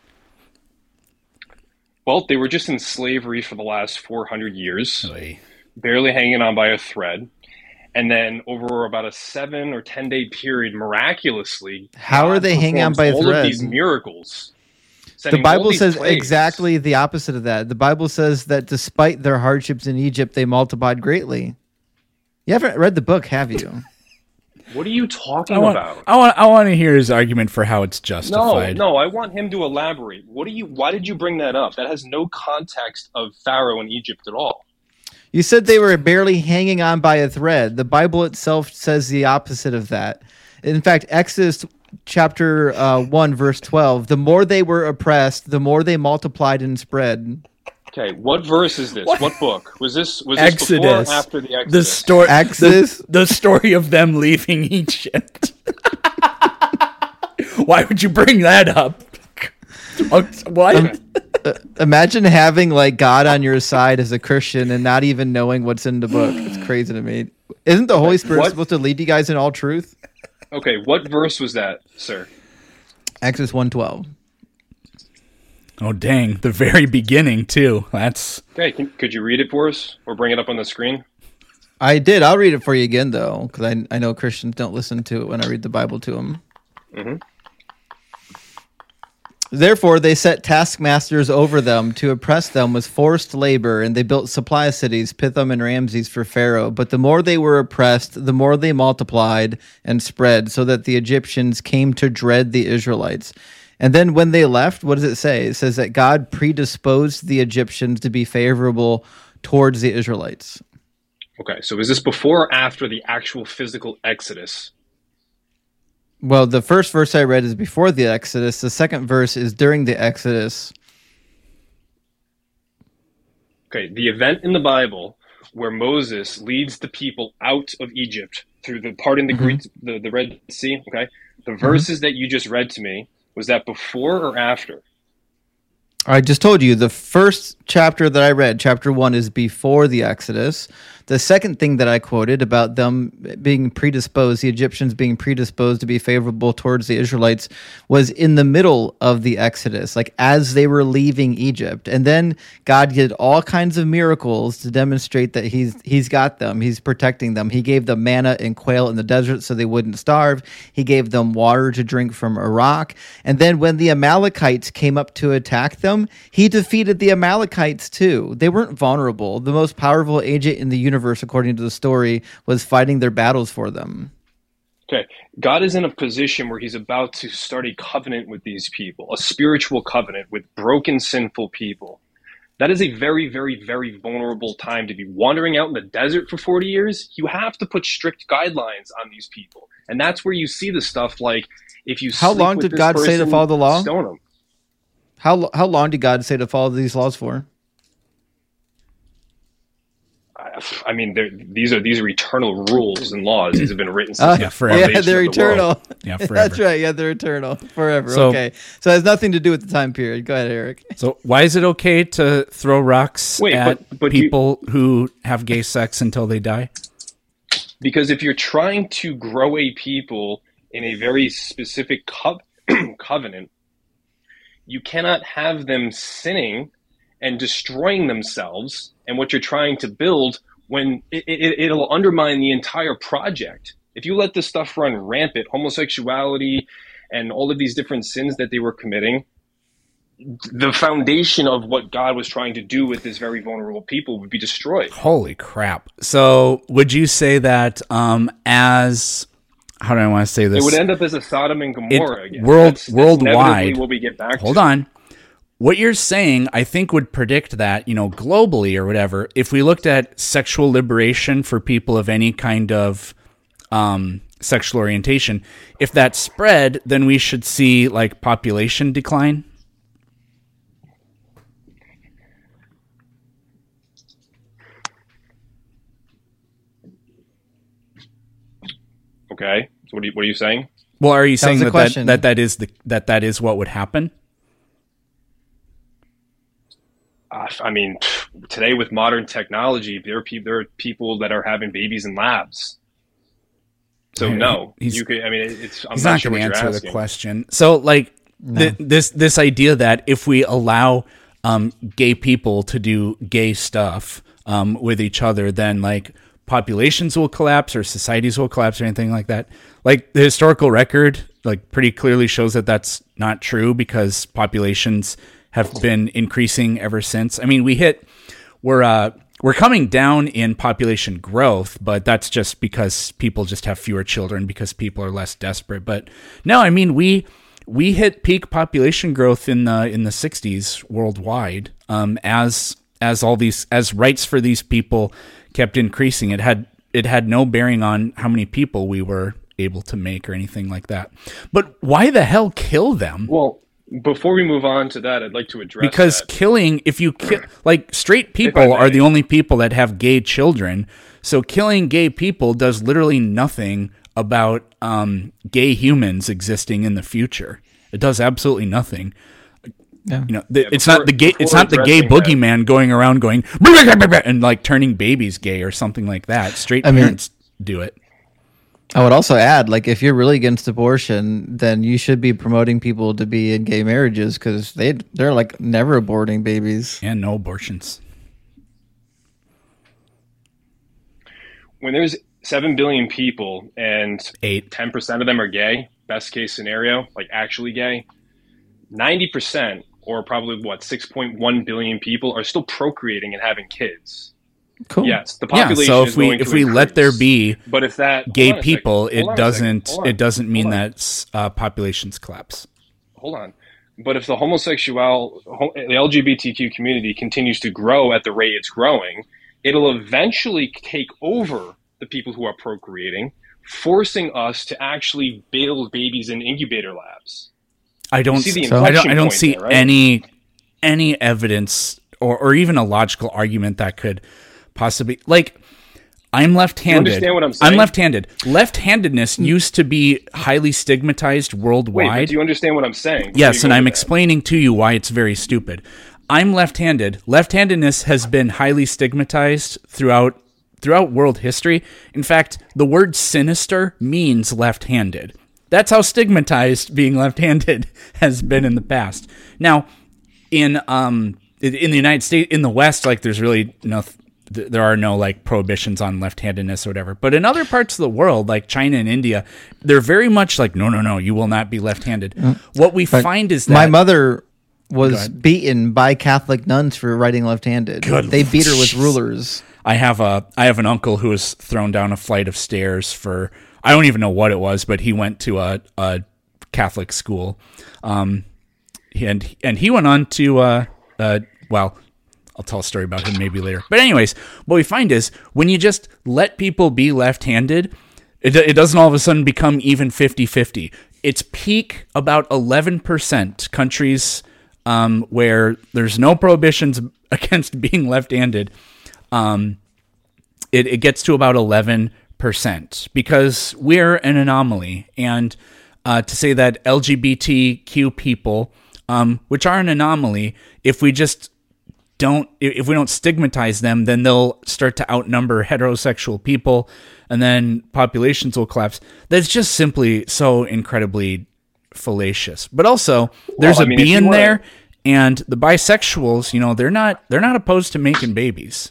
Speaker 2: Well, they were just in slavery for the last four hundred years,
Speaker 1: Oy.
Speaker 2: barely hanging on by a thread. And then over about a seven or ten day period, miraculously,
Speaker 3: How are
Speaker 2: God
Speaker 3: they hanging on
Speaker 2: performs
Speaker 3: by a
Speaker 2: all
Speaker 3: thread?
Speaker 2: of these miracles.
Speaker 3: The
Speaker 2: sending all
Speaker 3: Bible
Speaker 2: these
Speaker 3: says
Speaker 2: plagues.
Speaker 3: exactly the opposite of that. The Bible says that despite their hardships in Egypt, they multiplied greatly. You haven't read the book, have you?
Speaker 2: What are you talking
Speaker 1: I want,
Speaker 2: about?
Speaker 1: I want, I want to hear his argument for how it's
Speaker 2: No,
Speaker 1: justified.
Speaker 2: no, I want him to elaborate. What do you? Why did you bring that up? That has no context of Pharaoh in Egypt at all.
Speaker 3: You said they were barely hanging on by a thread. The Bible itself says the opposite of that. In fact, Exodus chapter uh, one, verse twelve, the more they were oppressed, the more they multiplied and spread.
Speaker 2: Okay, what verse is this?
Speaker 1: What?
Speaker 2: What, book was this? Was this before
Speaker 1: Exodus.
Speaker 2: or after the
Speaker 1: The
Speaker 2: Exodus?
Speaker 1: story,
Speaker 3: Exodus?
Speaker 1: the, the story of them leaving Egypt. Why would you bring that up? What?
Speaker 3: Imagine having like God on your side as a Christian and not even knowing what's in the book. It's crazy to me. Isn't the Holy Spirit
Speaker 2: What?
Speaker 3: supposed to lead you guys in all truth?
Speaker 2: Okay, what verse was that, sir?
Speaker 3: Exodus one twelve.
Speaker 1: Oh, dang. The very beginning, too. That's...
Speaker 2: Okay, can, could you read it for us or bring it up on the screen?
Speaker 3: I did. I'll read it for you again, though, because I, I know Christians don't listen to it when I read the Bible to them.
Speaker 2: Mm-hmm.
Speaker 3: Therefore, they set taskmasters over them to oppress them with forced labor, and they built supply cities, Pithom and Ramses, for Pharaoh. But the more they were oppressed, the more they multiplied and spread, so that the Egyptians came to dread the Israelites. And then when they left, what does it say? It says that God predisposed the Egyptians to be favorable towards the Israelites.
Speaker 2: Okay, so is this before or after the actual physical Exodus?
Speaker 3: Well, the first verse I read is before the Exodus. The second verse is during the Exodus.
Speaker 2: Okay, the event in the Bible where Moses leads the people out of Egypt through the part in the
Speaker 3: Mm-hmm.
Speaker 2: Greek, the, the Red Sea, okay? The verses that you just read to me, was that before or after?
Speaker 3: I just told you the first chapter that I read, chapter one, is before the Exodus. The second thing that I quoted about them being predisposed, the Egyptians being predisposed to be favorable towards the Israelites, was in the middle of the Exodus, like as they were leaving Egypt. And then God did all kinds of miracles to demonstrate that he's he's got them. He's protecting them. He gave them manna and quail in the desert so they wouldn't starve. He gave them water to drink from a rock. And then when the Amalekites came up to attack them, he defeated the Amalekites too. They weren't vulnerable. The most powerful agent in the universe, according to the story, was fighting their battles for them.
Speaker 2: Okay, God is in a position where he's about to start a covenant with these people, a spiritual covenant with broken, sinful people. That is a very, very, very vulnerable time to be wandering out in the desert for forty years. You have to put strict guidelines on these people. And that's where you see the stuff like, if you
Speaker 3: How
Speaker 2: sleep
Speaker 3: long
Speaker 2: with
Speaker 3: did
Speaker 2: this
Speaker 3: God say to
Speaker 2: person,
Speaker 3: follow the law?
Speaker 2: stone them.
Speaker 3: How how long did God say to follow these laws for?
Speaker 2: I, I mean, they're- these are these are eternal rules and laws. These have been written since
Speaker 3: Uh,
Speaker 2: the
Speaker 1: Yeah, forever.
Speaker 3: yeah,
Speaker 2: foundation
Speaker 3: they're
Speaker 2: of the world.
Speaker 3: eternal.
Speaker 1: Yeah, forever.
Speaker 3: That's right. Yeah, they're eternal forever.
Speaker 1: So-
Speaker 3: okay, so it has nothing to do with the time period. Go ahead, Eric.
Speaker 1: So why is it okay to throw rocks
Speaker 2: Wait,
Speaker 1: at
Speaker 2: but- but you-
Speaker 1: people who have gay sex until they die?
Speaker 2: Because if you're trying to grow a people in a very specific co- covenant, you cannot have them sinning and destroying themselves and what you're trying to build when it, it, it'll undermine the entire project. If you let this stuff run rampant, homosexuality and all of these different sins that they were committing, the foundation of what God was trying to do with this very vulnerable people would be destroyed.
Speaker 1: Holy crap. So would you say that um, as, how do I want to say this?
Speaker 2: It would end up as a Sodom and Gomorrah
Speaker 1: It-
Speaker 2: again.
Speaker 1: world-
Speaker 2: That's- that's
Speaker 1: worldwide-
Speaker 2: inevitably what we get back
Speaker 1: Hold
Speaker 2: to.
Speaker 1: on. What you're saying, I think, would predict that, you know, globally or whatever, if we looked at sexual liberation for people of any kind of um, sexual orientation, if that spread, then we should see like population decline.
Speaker 2: Okay. So what are you, what are you saying?
Speaker 1: Well, are you saying
Speaker 3: was the
Speaker 1: that that,
Speaker 3: question.
Speaker 1: that that is the that that is what would happen?
Speaker 2: Uh, I mean, today with modern technology, there are, pe- there are people that are having babies in labs. So
Speaker 1: Yeah,
Speaker 2: no,
Speaker 1: he's-
Speaker 2: you could. I mean, it- it's. I'm
Speaker 1: He's
Speaker 2: not,
Speaker 1: not
Speaker 2: sure
Speaker 1: going
Speaker 2: what
Speaker 1: to
Speaker 2: you're
Speaker 1: answer
Speaker 2: asking.
Speaker 1: the question. So, like th- this this idea that if we allow um, gay people to do gay stuff um, with each other, then like populations will collapse or societies will collapse or anything like that. Like the historical record, like pretty clearly shows that that's not true because populations have been increasing ever since. I mean, we hit we're uh, we're coming down in population growth, but that's just because people just have fewer children because people are less desperate. But no, I mean we we hit peak population growth in the in the sixties worldwide um, as as all these as rights for these people kept increasing. It had it had no bearing on how many people we were able to make or anything like that. But why the hell kill them?
Speaker 2: Well, before we move on to that, I'd like to address
Speaker 1: Because
Speaker 2: that.
Speaker 1: killing, if you kill, like straight
Speaker 2: I
Speaker 1: people
Speaker 2: may.
Speaker 1: are the only people that have gay children. So killing gay people does literally nothing about um, gay humans existing in the future. It does absolutely nothing.
Speaker 3: Yeah.
Speaker 1: You know, the,
Speaker 2: Yeah,
Speaker 1: it's
Speaker 2: before-
Speaker 1: not the gay. It's
Speaker 2: before
Speaker 1: not the gay
Speaker 2: addressing
Speaker 1: boogeyman going around going "Blah, blah, blah, blah," and like turning babies gay or something like that. Straight
Speaker 3: I mean-
Speaker 1: parents do it.
Speaker 3: I would also add, like, if you're really against abortion, then you should be promoting people to be in gay marriages because they they're like never aborting babies.
Speaker 1: And no abortions.
Speaker 2: When there's seven billion people and
Speaker 1: Eight.
Speaker 2: ten percent of them are gay, best case scenario, like actually gay, ninety percent or probably what six point one billion people are still procreating and having kids.
Speaker 3: Cool.
Speaker 2: Yes, the
Speaker 1: Yeah.
Speaker 2: population
Speaker 1: So
Speaker 2: is
Speaker 1: if we
Speaker 2: going
Speaker 1: if
Speaker 2: to
Speaker 1: we let there
Speaker 2: increase.
Speaker 1: be
Speaker 2: But if that
Speaker 1: gay
Speaker 2: hold on a second,
Speaker 1: people,
Speaker 2: hold
Speaker 1: it
Speaker 2: on a second,
Speaker 1: doesn't
Speaker 2: hold on,
Speaker 1: it doesn't mean
Speaker 2: hold on,
Speaker 1: that uh, populations collapse.
Speaker 2: hold on. But if the homosexual, ho- the L G B T Q community continues to grow at the rate it's growing, it'll eventually take over the people who are procreating, forcing us to actually build babies in incubator labs.
Speaker 1: I don't.
Speaker 2: see the
Speaker 1: I don't.
Speaker 2: inflection
Speaker 1: I don't
Speaker 2: point
Speaker 1: see
Speaker 2: there, right?
Speaker 1: any any evidence or or even a logical argument that could possibly like. I'm left-handed.
Speaker 2: You understand what I'm saying?
Speaker 1: I'm left-handed. Left-handedness used to be highly stigmatized
Speaker 2: Wait,
Speaker 1: worldwide.
Speaker 2: but do you understand what I'm saying? Before
Speaker 1: Yes,
Speaker 2: you
Speaker 1: and
Speaker 2: go
Speaker 1: I'm
Speaker 2: to that?
Speaker 1: explaining to you why it's very stupid. I'm left-handed. Left-handedness has been highly stigmatized throughout throughout world history. In fact, the word sinister means left-handed. That's how stigmatized being left-handed has been in the past. Now, in um in the United States, in the West, like there's really no, there are no like prohibitions on left-handedness or whatever. But in other parts of the world, like China and India, they're very much like, no, no, no, you will not be left-handed. Mm. What we but find is that
Speaker 3: my mother was beaten by Catholic nuns for writing left-handed.
Speaker 1: Good.
Speaker 3: They beat her with rulers.
Speaker 1: I have a I have an uncle who was thrown down a flight of stairs for, I don't even know what it was, but he went to a, a Catholic school, um, and and he went on to uh, uh, well, I'll tell a story about him maybe later. But anyways, what we find is when you just let people be left-handed, it it doesn't all of a sudden become even fifty-fifty. It's peak about eleven percent countries um, where there's no prohibitions against being left-handed. Um, it, it gets to about eleven percent because we're an anomaly. And uh, to say that L G B T Q people, um, which are an anomaly, if we just don't, if we don't stigmatize them, then they'll start to outnumber heterosexual people, and then populations will collapse. That's just simply so incredibly fallacious. But also, there's well, I mean, a B in there, and the bisexuals, you know, they're not they're not opposed to making babies.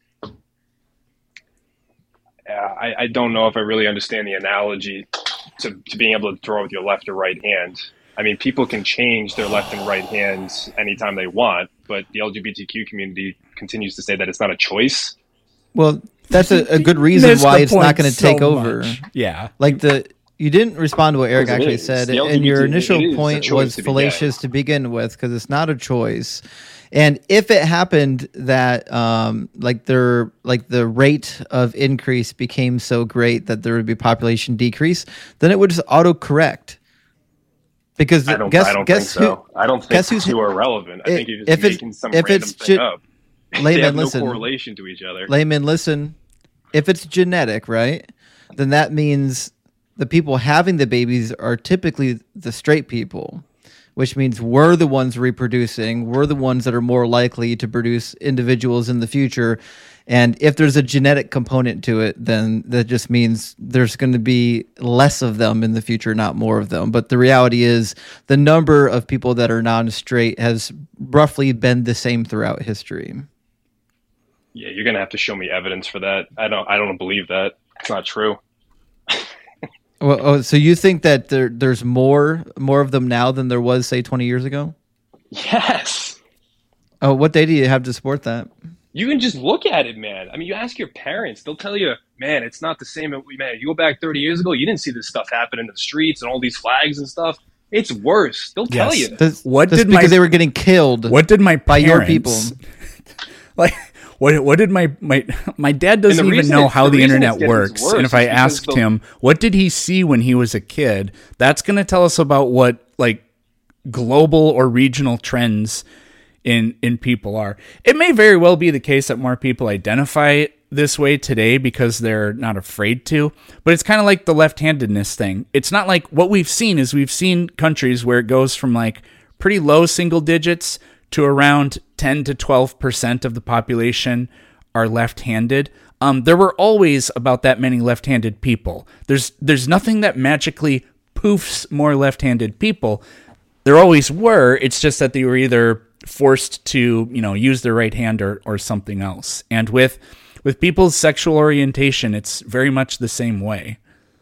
Speaker 2: Yeah, I, I don't know if I really understand the analogy to, to being able to draw with your left or right hand. I mean, people can change their left and right hands anytime they want, but the L G B T Q community continues to say that it's not a choice.
Speaker 3: Well, that's a, a good reason why it's not going to
Speaker 1: so
Speaker 3: take over.
Speaker 1: Much. Yeah.
Speaker 3: Like the you didn't respond to what Eric actually said, and your initial point was
Speaker 2: to
Speaker 3: fallacious to begin with because it's not a choice. And if it happened that um, like their like the rate of increase became so great that there would be population decrease, then it would just autocorrect. Because
Speaker 2: I don't,
Speaker 3: guess,
Speaker 2: I don't
Speaker 3: guess
Speaker 2: think so.
Speaker 3: Who,
Speaker 2: I don't think the two are relevant. I
Speaker 3: it,
Speaker 2: think you're just
Speaker 3: if
Speaker 2: making some
Speaker 3: if
Speaker 2: random
Speaker 3: it's
Speaker 2: thing
Speaker 3: ge-
Speaker 2: up.
Speaker 3: Layman,
Speaker 2: they have no
Speaker 3: listen,
Speaker 2: correlation to each other.
Speaker 3: Layman, listen. If it's genetic, right, then that means the people having the babies are typically the straight people, which means we're the ones reproducing. We're the ones that are more likely to produce individuals in the future. And if there's a genetic component to it, then that just means there's going to be less of them in the future, not more of them. But the reality is the number of people that are non-straight has roughly been the same throughout history.
Speaker 2: Yeah, you're going to have to show me evidence for that. I don't I don't believe that. It's not true.
Speaker 3: Well, oh, so you think that there there's more more of them now than there was, say, twenty years ago?
Speaker 2: Yes.
Speaker 3: Oh, what data do you have to support that?
Speaker 2: You can just look at it, man. I mean, you ask your parents, they'll tell you, man, it's not the same. Man, you go back thirty years ago, you didn't see this stuff happen in the streets and all these flags and stuff. It's worse. They'll tell
Speaker 1: yes.
Speaker 2: you.
Speaker 3: That's,
Speaker 1: what
Speaker 3: that's
Speaker 1: did
Speaker 3: because
Speaker 1: my,
Speaker 3: they were getting killed
Speaker 1: what did my
Speaker 3: by
Speaker 1: parents,
Speaker 3: your people.
Speaker 1: Like, what what did my, my, my dad doesn't even know how the, the internet works. And if I asked the, him, what did he see when he was a kid, that's going to tell us about what, like, global or regional trends in in people are. It may very well be the case that more people identify this way today because they're not afraid to, but it's kind of like the left-handedness thing. It's not like what we've seen is we've seen countries where it goes from like pretty low single digits to around ten to twelve percent of the population are left-handed. Um, there were always about that many left-handed people. There's there's nothing that magically poofs more left-handed people. There always were. It's just that they were either forced to, you know, use their right hand or, or something else. And with with people's sexual orientation, it's very much the same way.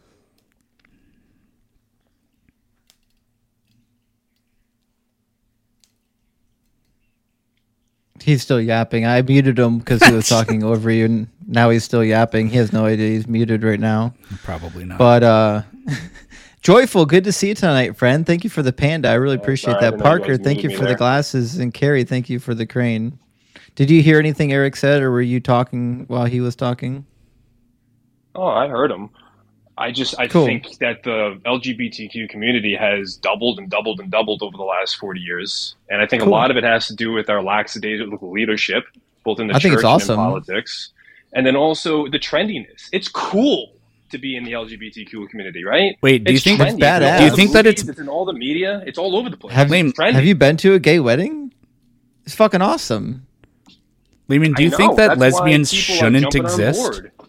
Speaker 3: He's still yapping. I muted him because he was talking over you, and now he's still yapping. He has no idea he's muted right now.
Speaker 1: Probably not.
Speaker 3: But uh Joyful, good to see you tonight, friend. Thank you for the panda. I really appreciate
Speaker 2: sorry,
Speaker 3: that. Parker, thank you for the glasses. And Carrie, thank you for the crane. Did you hear anything Eric said, or were you talking while he was talking?
Speaker 2: Oh, I heard him. I just I cool. think that the L G B T Q community has doubled and doubled and doubled over the last forty years. And I think cool. a lot of it has to do with our lackadaisical leadership, both in the
Speaker 3: I think
Speaker 2: church
Speaker 3: it's awesome.
Speaker 2: and in politics. And then also the trendiness. It's cool to be in the L G B T Q community, right?
Speaker 1: Wait, do
Speaker 2: it's
Speaker 1: you think
Speaker 3: it's badass?
Speaker 1: Do you think that it's
Speaker 2: it's in all the media? It's all over the place.
Speaker 3: Have, have you been to a gay wedding? It's fucking awesome.
Speaker 1: Lehman, do you think that lesbians shouldn't exist?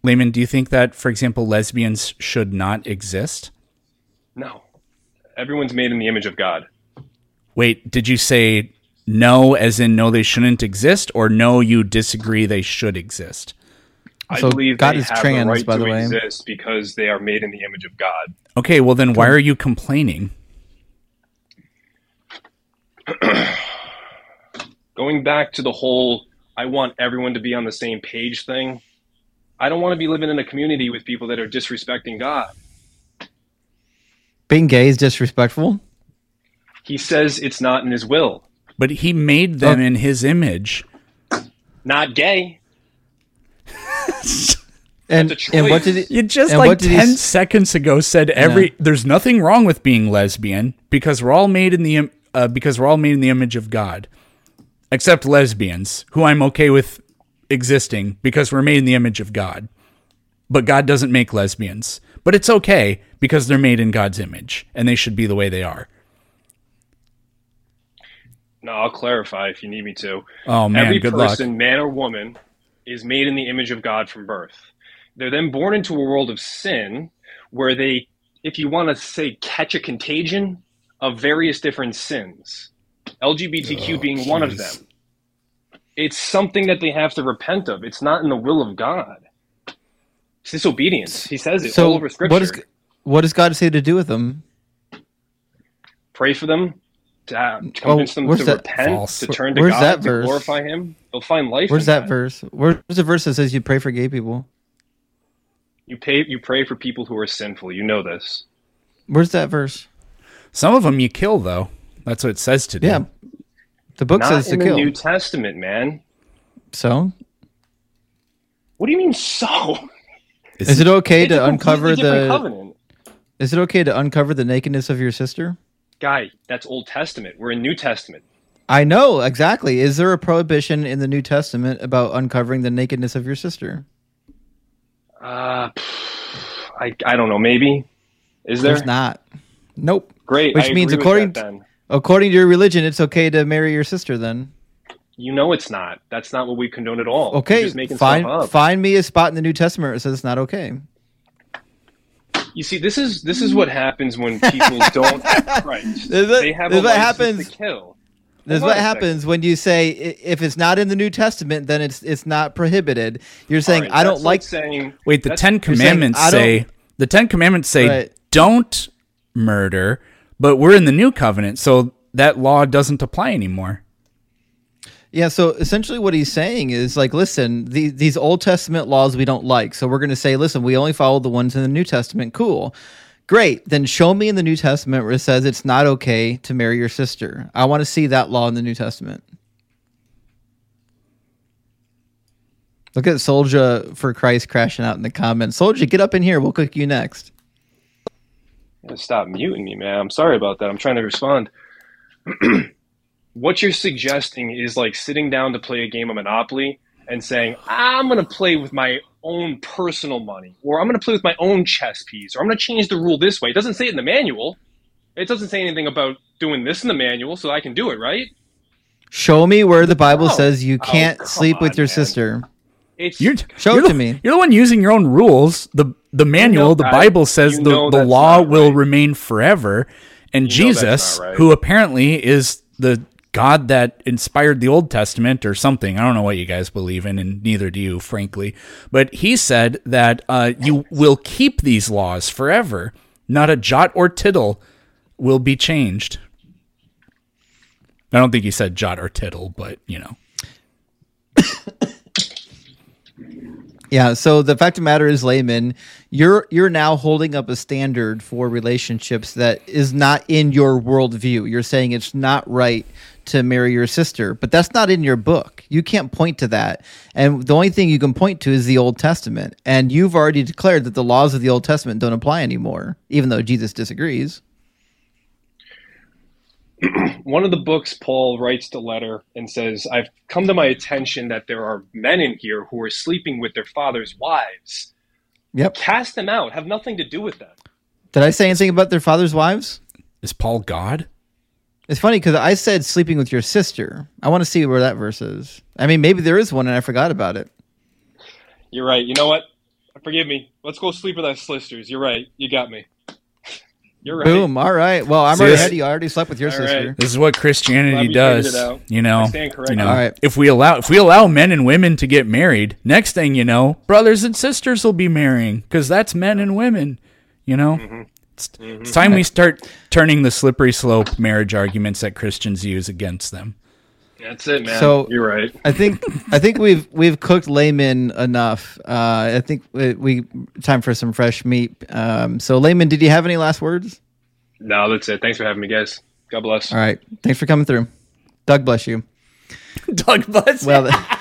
Speaker 1: Layman, do you think that, for example, lesbians should not exist?
Speaker 2: No. Everyone's made in the image of God.
Speaker 1: Wait, did you say no as in no they shouldn't exist, or no you disagree they should exist?
Speaker 2: I
Speaker 3: So
Speaker 2: believe
Speaker 3: God
Speaker 2: they
Speaker 3: is
Speaker 2: have
Speaker 3: trans,
Speaker 2: the right
Speaker 3: by
Speaker 2: to
Speaker 3: the way.
Speaker 2: exist because they are made in the image of God.
Speaker 1: Okay, well then why are you complaining?
Speaker 2: Going back to the whole I want everyone to be on the same page thing, I don't want to be living in a community with people that are disrespecting God.
Speaker 3: Being gay is disrespectful.
Speaker 2: He says it's not in his will.
Speaker 1: But he made them
Speaker 3: Oh.
Speaker 1: in his image.
Speaker 2: Not gay.
Speaker 3: And
Speaker 2: That's a
Speaker 3: and what
Speaker 2: choice.
Speaker 3: did he,
Speaker 1: You just
Speaker 3: and
Speaker 1: like
Speaker 3: what did he
Speaker 1: ten
Speaker 3: s-
Speaker 1: seconds ago said every
Speaker 3: Yeah.
Speaker 1: there's nothing wrong with being lesbian because we're all made in the im- uh, because we're all made in the image of God, except lesbians, who I'm okay with existing because we're made in the image of God. But God doesn't make lesbians. But it's okay because they're made in God's image and they should be the way they are.
Speaker 2: No, I'll clarify if you need me to.
Speaker 1: Oh man,
Speaker 2: Every
Speaker 1: good
Speaker 2: person,
Speaker 1: luck.
Speaker 2: man or woman, is made in the image of God from birth. They're then born into a world of sin where they, if you want to say, catch a contagion of various different sins, L G B T Q
Speaker 1: Oh,
Speaker 2: being one of
Speaker 1: jeez.
Speaker 2: them. It's something that they have to repent of. It's not in the will of God. It's disobedience. He says it
Speaker 3: So
Speaker 2: all over Scripture.
Speaker 3: what is what does God say to do with them?
Speaker 2: Pray for them, to uh, convince them
Speaker 3: where's
Speaker 2: to
Speaker 3: that-
Speaker 2: repent,
Speaker 1: False.
Speaker 2: to turn to
Speaker 3: Where's
Speaker 2: God,
Speaker 3: that
Speaker 2: to
Speaker 3: verse?
Speaker 2: glorify Him. They'll find life.
Speaker 3: Where's
Speaker 2: in
Speaker 3: that verse? Where's the verse that says you pray for gay people?
Speaker 2: You pay. You pray for people who are sinful. You know this.
Speaker 3: Where's that verse?
Speaker 1: Some of them you kill though. That's what it says to do.
Speaker 3: Yeah, the book
Speaker 2: Not
Speaker 3: says to
Speaker 2: in the
Speaker 3: kill.
Speaker 2: New Testament, man.
Speaker 3: So
Speaker 2: What do you mean? So
Speaker 3: is it okay
Speaker 2: It's a
Speaker 3: to
Speaker 2: completely
Speaker 3: uncover
Speaker 2: different
Speaker 3: the?
Speaker 2: covenant,
Speaker 3: Is it okay to uncover the nakedness of your sister?
Speaker 2: guy? That's Old Testament. We're in New Testament.
Speaker 3: I know exactly. Is there a prohibition in the New Testament about uncovering the nakedness of your sister?
Speaker 2: Uh, I I don't know. Maybe is there?
Speaker 3: There's not. Nope.
Speaker 2: Great.
Speaker 3: Which
Speaker 2: I
Speaker 3: means
Speaker 2: agree with
Speaker 3: according
Speaker 2: that, then.
Speaker 3: According to your religion, it's okay to marry your sister. Then
Speaker 2: You know it's not. That's not what we condone at all. You're
Speaker 3: okay,
Speaker 2: just making
Speaker 3: find
Speaker 2: stuff up.
Speaker 3: find me a spot in the New Testament where it says it's not okay.
Speaker 2: You see, this is this is what happens when people don't have Christ.
Speaker 3: This is what-
Speaker 2: They have
Speaker 3: this
Speaker 2: a
Speaker 3: is what
Speaker 2: license
Speaker 3: happens.
Speaker 2: to kill.
Speaker 3: This is
Speaker 2: Hold
Speaker 3: what
Speaker 2: on a second.
Speaker 3: happens when you say i- if it's not in the New Testament, then it's it's not prohibited. You're saying
Speaker 2: All right,
Speaker 3: I don't
Speaker 2: that's
Speaker 3: like.
Speaker 2: saying.
Speaker 1: Wait, the
Speaker 2: that's-
Speaker 1: Ten
Speaker 3: saying,
Speaker 1: Commandments
Speaker 3: I don't-
Speaker 1: say the Ten Commandments say
Speaker 3: Right.
Speaker 1: don't murder, but we're in the new covenant, so that law doesn't apply anymore.
Speaker 3: Yeah, so essentially what he's saying is like, listen, the, these Old Testament laws we don't like, so we're going to say, listen, we only follow the ones in the New Testament. Cool. Great. Then show me in the New Testament where it says it's not okay to marry your sister. I want to see that law in the New Testament. Look at Soldier for Christ crashing out in the comments. Soldier, get up in here. We'll cook you next.
Speaker 2: You gotta stop muting me, man. I'm sorry about that. I'm trying to respond. What you're suggesting is like sitting down to play a game of Monopoly and saying, I'm going to play with my own personal money, or I'm going to play with my own chess piece, or I'm going to change the rule this way. It doesn't say it in the manual. It doesn't say anything about doing this in the manual, so I can do it, right?
Speaker 3: Show me where the Bible
Speaker 2: Oh.
Speaker 3: says you
Speaker 2: Oh,
Speaker 3: can't
Speaker 2: come
Speaker 3: sleep with
Speaker 2: on,
Speaker 3: your
Speaker 2: man.
Speaker 3: sister.
Speaker 2: It's
Speaker 1: You're,
Speaker 3: Show
Speaker 1: you're
Speaker 3: it to
Speaker 1: the,
Speaker 3: me.
Speaker 1: You're the one using your own rules. The the manual, the
Speaker 2: I-
Speaker 1: Bible says
Speaker 2: you
Speaker 1: the,
Speaker 2: know
Speaker 1: the
Speaker 2: that's
Speaker 1: law
Speaker 2: not
Speaker 1: will
Speaker 2: right.
Speaker 1: remain forever. And
Speaker 2: You know that's
Speaker 1: Jesus,
Speaker 2: not right.
Speaker 1: who apparently is the God that inspired the Old Testament or something. I don't know what you guys believe in, and neither do you, frankly. But he said that uh, you will keep these laws forever. Not a jot or tittle will be changed. I don't think he said jot or tittle, but, you know.
Speaker 3: Yeah, so the fact of the matter is, Layman, you're you're now holding up a standard for relationships that is not in your worldview. You're saying it's not right to marry your sister, but that's not in your book. You can't point to that. And the only thing you can point to is the Old Testament. And you've already declared that the laws of the Old Testament don't apply anymore, even though Jesus disagrees.
Speaker 2: one of the books, Paul writes the letter and says, I've come to my attention that there are men in here who are sleeping with their father's wives.
Speaker 3: Yep.
Speaker 2: Cast them out. Have nothing to do with them.
Speaker 3: Did I say anything about their father's wives?
Speaker 1: Is Paul God?
Speaker 3: It's funny because I said sleeping with your sister. I want to see where that verse is. I mean, maybe there is one and I forgot about it.
Speaker 2: You're right. You know what? Forgive me. Let's go sleep with our sisters. You're right. You got me. You're right.
Speaker 3: Boom. All right. Well, I'm
Speaker 1: See,
Speaker 3: already
Speaker 1: this-
Speaker 3: ahead. You already slept with your
Speaker 2: All
Speaker 3: sister.
Speaker 2: right.
Speaker 1: This is what
Speaker 2: Glad
Speaker 1: Christianity
Speaker 2: we figured
Speaker 1: does.
Speaker 2: it out.
Speaker 1: You know,
Speaker 2: I stand corrected.
Speaker 1: you know.
Speaker 3: All right.
Speaker 1: If we allow if we allow men and women to get married, next thing you know, brothers and sisters will be marrying because that's men and women. You know,
Speaker 2: Mm-hmm.
Speaker 1: it's, it's time we start turning the slippery slope marriage arguments that Christians use against them.
Speaker 2: That's it, man.
Speaker 3: So-
Speaker 2: You're right.
Speaker 3: I think I think we've we've cooked Layman enough. Uh, I think we, we time for some fresh meat. Um, so Layman, did you have any last words?
Speaker 2: No, that's it. Thanks for having me, guys. God bless.
Speaker 3: All right. Thanks for coming through. Doug bless you.
Speaker 1: Doug Buzz.
Speaker 3: Well.